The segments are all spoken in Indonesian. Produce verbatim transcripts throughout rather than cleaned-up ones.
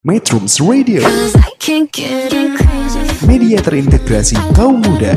Metrums Radio, media terintegrasi kaum muda.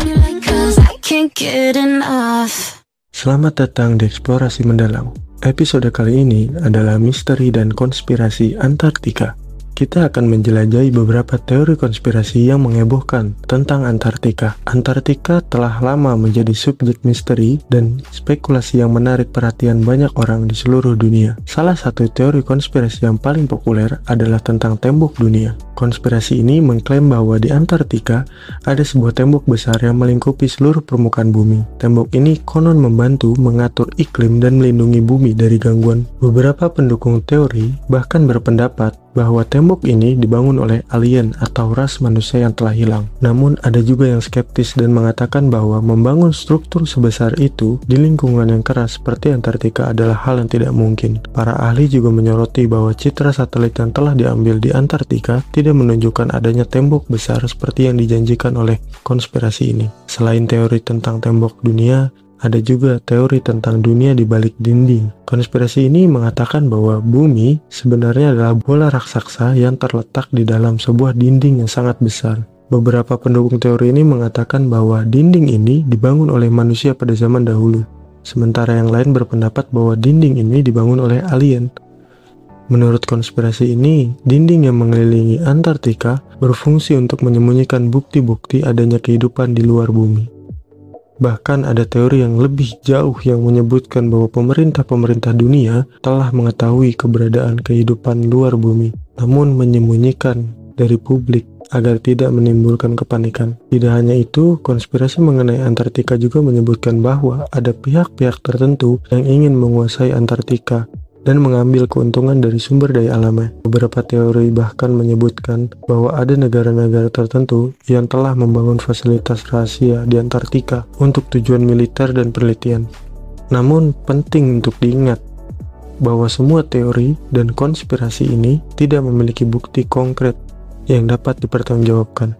Selamat datang di Eksplorasi Mendalam. Episode kali ini adalah misteri dan konspirasi Antartika. Kita akan menjelajahi beberapa teori konspirasi yang menghebohkan tentang Antartika. Antartika telah lama menjadi subjek misteri dan spekulasi yang menarik perhatian banyak orang di seluruh dunia. Salah satu teori konspirasi yang paling populer adalah tentang tembok dunia. Konspirasi ini mengklaim bahwa di Antartika ada sebuah tembok besar yang melingkupi seluruh permukaan bumi. Tembok ini konon membantu mengatur iklim dan melindungi bumi dari gangguan. Beberapa pendukung teori bahkan berpendapat bahwa tembok ini dibangun oleh alien atau ras manusia yang telah hilang. Namun ada juga yang skeptis dan mengatakan bahwa membangun struktur sebesar itu di lingkungan yang keras seperti Antartika adalah hal yang tidak mungkin. Para ahli juga menyoroti bahwa citra satelit yang telah diambil di Antartika tidak menunjukkan adanya tembok besar seperti yang dijanjikan oleh konspirasi ini. Selain teori tentang tembok dunia, ada juga teori tentang dunia di balik dinding. Konspirasi ini mengatakan bahwa bumi sebenarnya adalah bola raksasa yang terletak di dalam sebuah dinding yang sangat besar. Beberapa pendukung teori ini mengatakan bahwa dinding ini dibangun oleh manusia pada zaman dahulu. Sementara yang lain berpendapat bahwa dinding ini dibangun oleh alien. Menurut konspirasi ini, dinding yang mengelilingi Antartika berfungsi untuk menyembunyikan bukti-bukti adanya kehidupan di luar bumi. Bahkan ada teori yang lebih jauh yang menyebutkan bahwa pemerintah-pemerintah dunia telah mengetahui keberadaan kehidupan luar bumi, namun menyembunyikan dari publik agar tidak menimbulkan kepanikan. Tidak hanya itu, konspirasi mengenai Antartika juga menyebutkan bahwa ada pihak-pihak tertentu yang ingin menguasai Antartika dan mengambil keuntungan dari sumber daya alamnya. Beberapa teori bahkan menyebutkan bahwa ada negara-negara tertentu yang telah membangun fasilitas rahasia di Antartika untuk tujuan militer dan penelitian. Namun penting untuk diingat bahwa semua teori dan konspirasi ini tidak memiliki bukti konkret yang dapat dipertanggungjawabkan.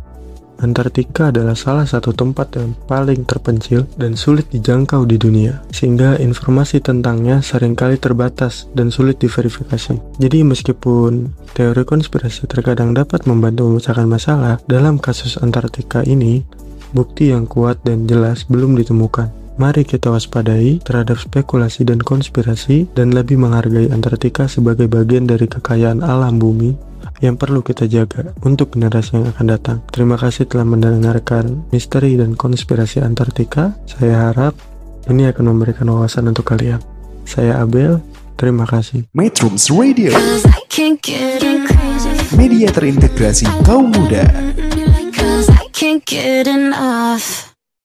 Antartika adalah salah satu tempat yang paling terpencil dan sulit dijangkau di dunia, sehingga informasi tentangnya seringkali terbatas dan sulit diverifikasi. Jadi meskipun teori konspirasi terkadang dapat membantu memecahkan masalah, dalam kasus Antartika ini, bukti yang kuat dan jelas belum ditemukan. Mari kita waspadai terhadap spekulasi dan konspirasi dan lebih menghargai Antartika sebagai bagian dari kekayaan alam bumi yang perlu kita jaga untuk generasi yang akan datang. Terima kasih telah mendengarkan misteri dan konspirasi Antartika. Saya harap ini akan memberikan wawasan untuk kalian. Saya Abel, terima kasih. Metrums Radio, media terintegrasi kaum muda.